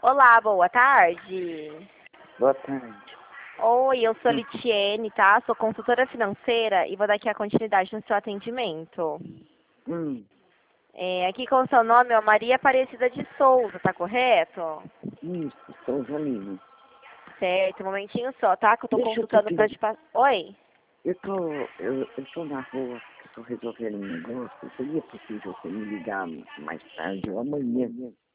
Olá, boa tarde. Boa tarde. Oi, eu sou Litiene, tá? Sou consultora financeira e vou dar aqui a continuidade no seu atendimento. Hum, Aqui com o seu nome é Maria Aparecida de Souza, tá correto? isso, Souza Lima. Certo, um momentinho só, tá? Que eu tô Deixa eu te consultando pra pedir. te passar. Oi? Eu tô na rua, tô resolvendo um negócio. Seria possível você me ligar mais tarde ou amanhã?